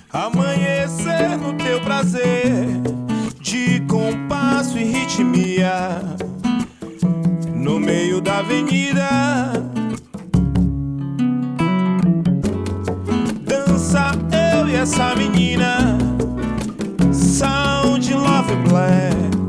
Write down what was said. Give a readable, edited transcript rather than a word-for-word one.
Amanhecer no teu prazer de compasso e ritmia no meio da avenida. Dança eu e essa menina, sound love black.